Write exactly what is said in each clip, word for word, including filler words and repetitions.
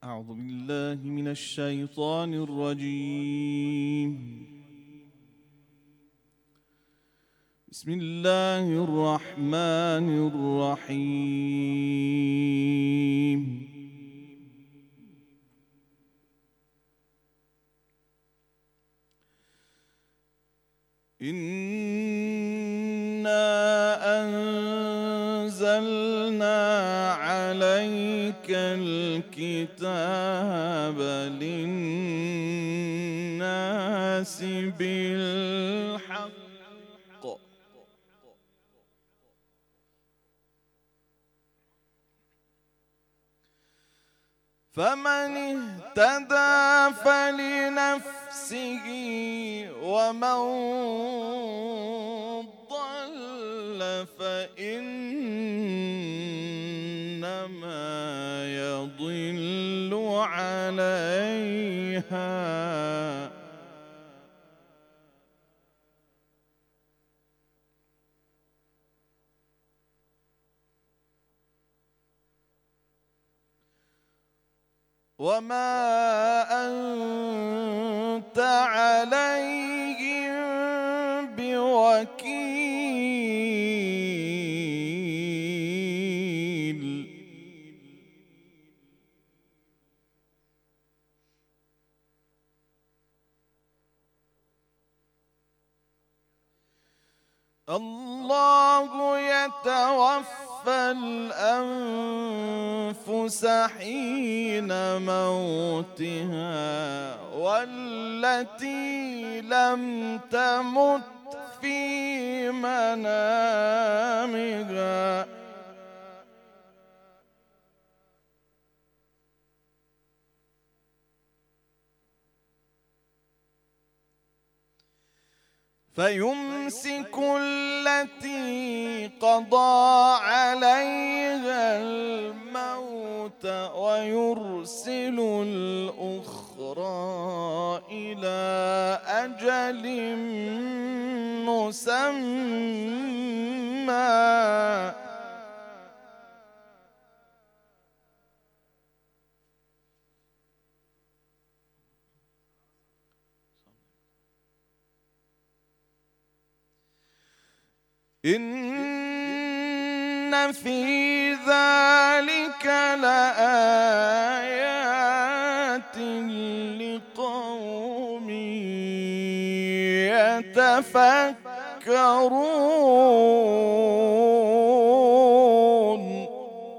أعوذ بالله من الشيطان الرجيم. بسم الله الرحمن الرحيم. إنا أنزلنا عليك الكتاب للناس بالحق فمن اهتدى فلنفسه ومن ضل فإنما يضل عليها وما أنت عليهم بوكيل. الله يتوفى الأنفس حين موتها والتي لم تمت في منامها فيمسك التي قضى عليها الموت ويرسل الأخرى إلى أجل مسمى إن في ذلك لآيات لقوم يتفكرون.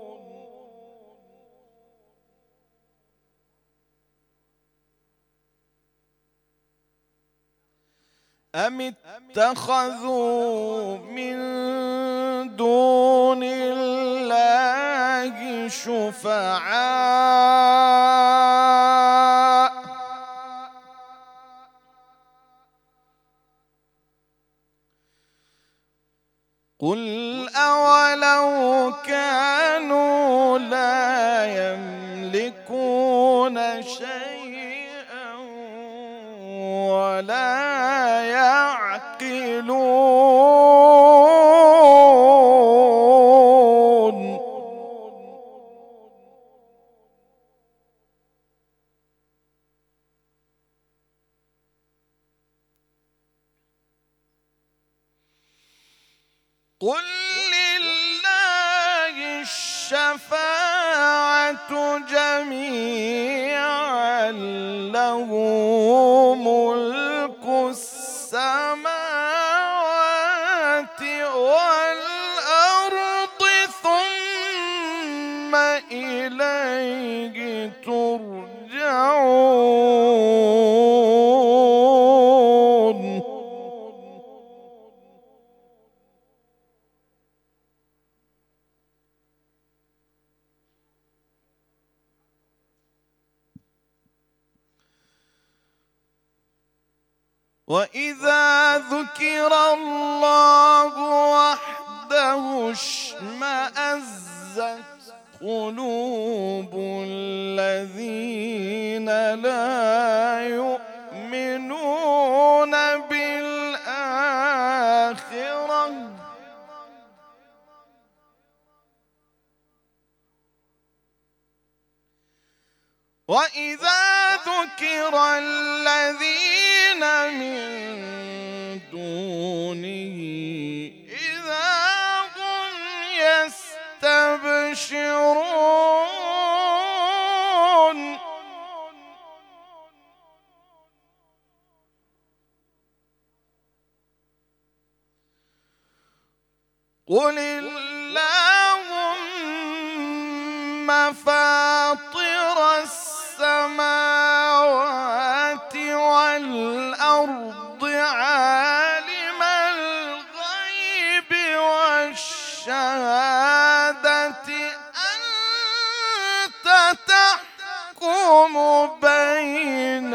أم اتخذوا من دون الله شفعاء قل أولو كانوا لا يملكون شيئا ولا يعقلون. قل لله الشفاعة جميعا له ملك السماوات والأرض ثم إليه ترجعون. وإذا ذكر الله وحده اشمأزت قلوب الذين لا يؤمنون بالآخرة وإذا ذكر الذين من دونه إذا هم يستبشرون قل اللهم فاطر السماوات والأرض عالم الغيب والشهادة أنت تحكم بين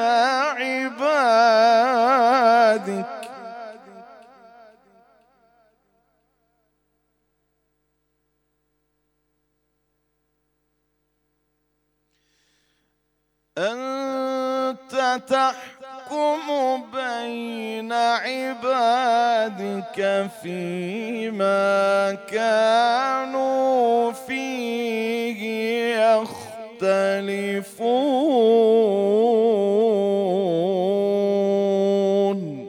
عبادك أنت تحكم بين عبادك فيما كانوا فيه يختلفون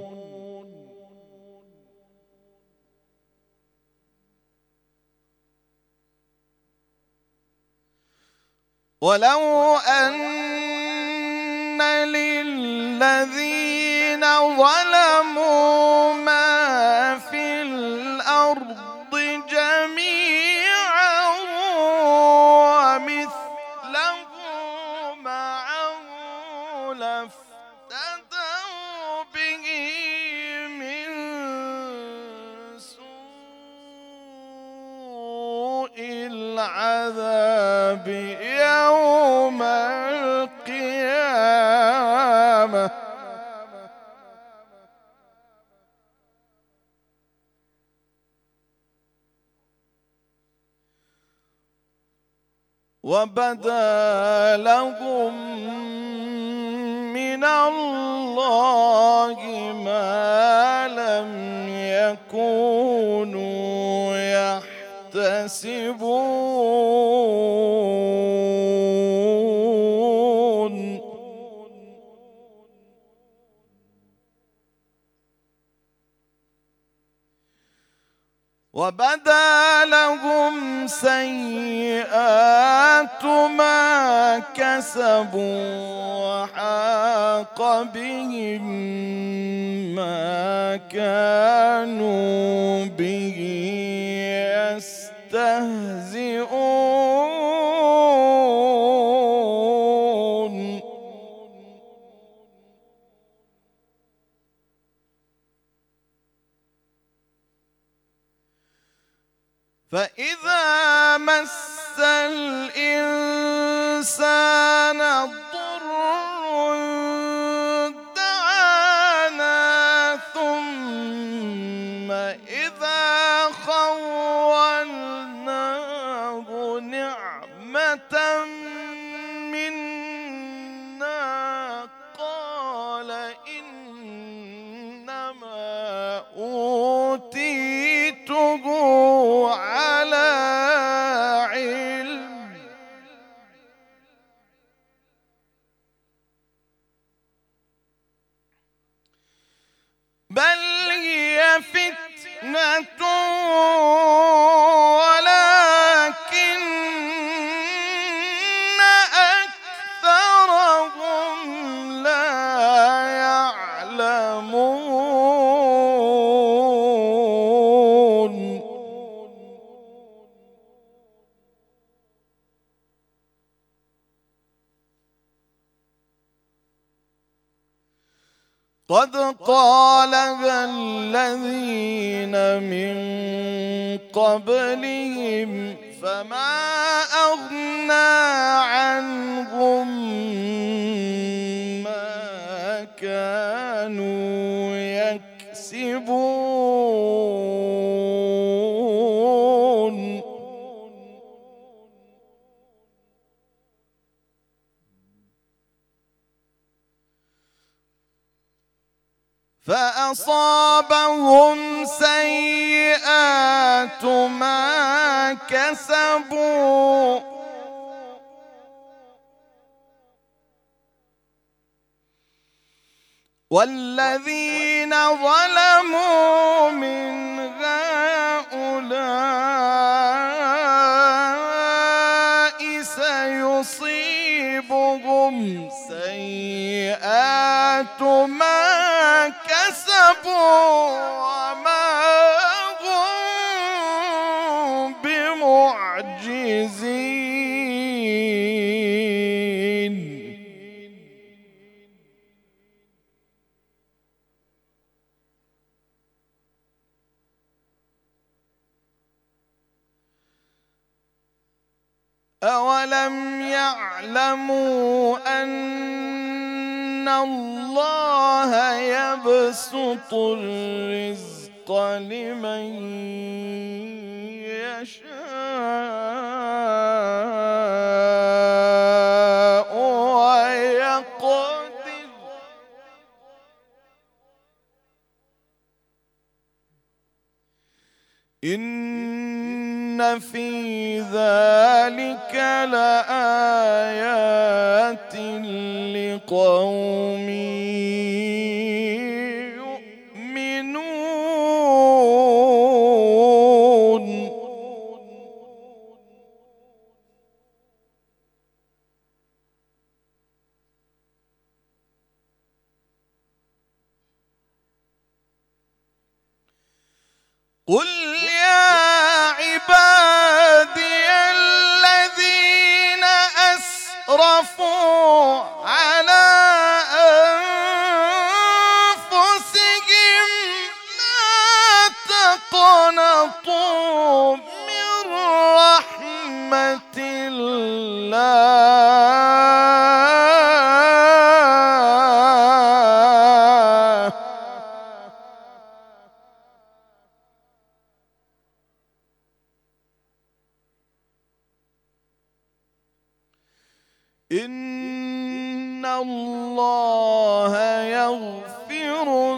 ولو أن للذين ظلموا ما في الأرض جميعا ومثله معه لافتدوا به من سوء العذاب يوم القيامة وبدا لهم من الله ما لم يكونوا يحتسبون وبدا لهم سيئات ما كسبوا وحاق بهم ما كانوا به يستهزئون فإذا مس الإنسان ضر دعانا ثم إذا خولناه نعمة منا قال إنما أوتيته على علم بل هي فتنة ولكن أكثرهم لا يعلمون قد قالها الذين من قبلهم فما أغنى عنهم ما كانوا يكسبون فأصابهم سيئات ما كسبوا والذين ظلموا من هؤلاء سيصيبهم سيئات ما كسبوا وما هم بمعجزين. أولم يعلموا أن الله يبسط الرزق لمن يشاء ويقدر إن في ذلك لآيات لقوم يؤمنون. قل يا عبادي الذين أسرفوا على أنفسهم لا تقنطوا من رحمة الله إن الله يغفر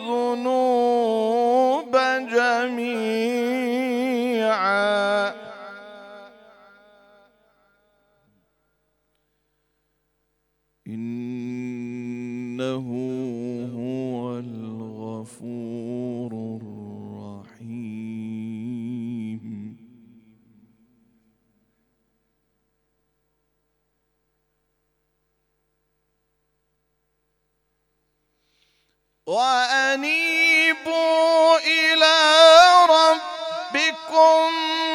الذنوب جميعا إنه هو الغفور الرحيم. وأنيبوا إلى ربكم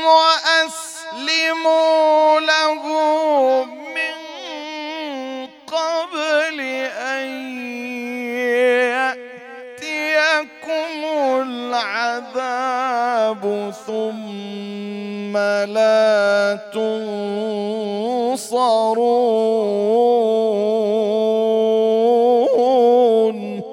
وأسلموا له من قبل أن يأتيكم العذاب ثم لا تنصرون.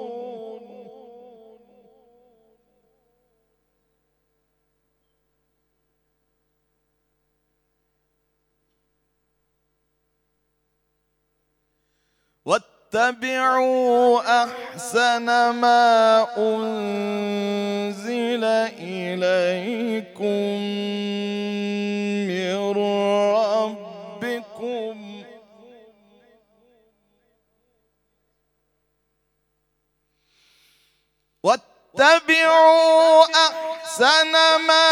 واتبعوا أحسن ما أنزل إليكم من ربكم واتبعوا أحسن ما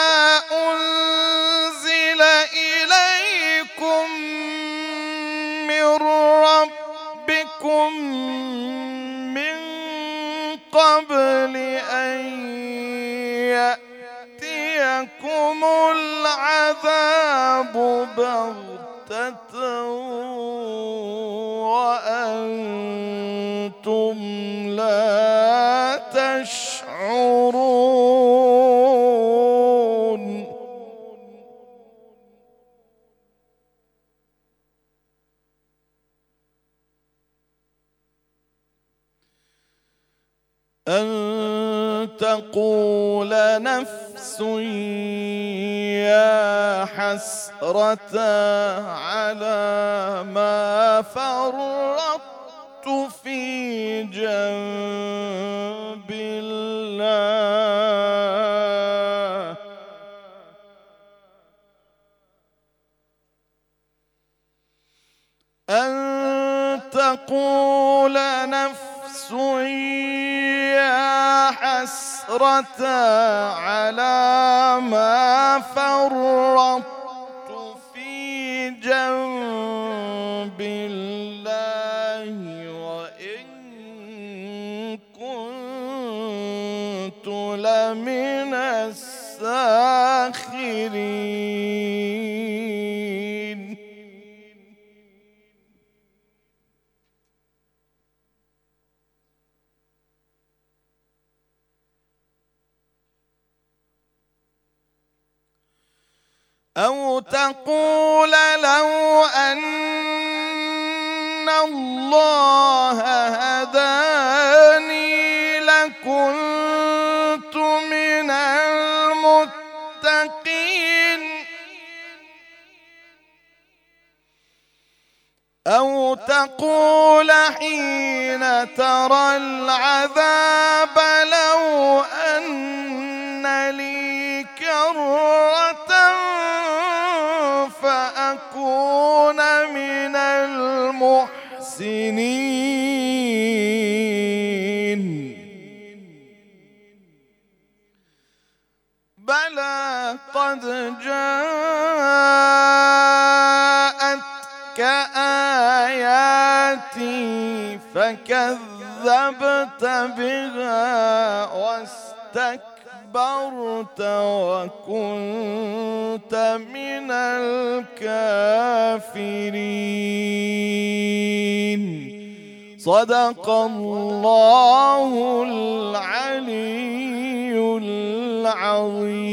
أنزل إليكم من ربكم من قبل أن يأتيكم العذاب بغتة وأنتم لا تشعرون. أن تقول نفس يا حسرة على ما فرطت في جنب الله أن تقول نفس يا حسرة على ما فرطت في جنب الله وإن كنت لمن الساخرين. أو تقول لو أن الله هداني لكنت من المتقين. أو تقول حين ترى العذاب لو أن لي كرة فأكون من المحسنين. بلى قد جاءتك آياتي فكذبت بها واستكبرت وكنت من الكافرين. صدق الله العلي العظيم.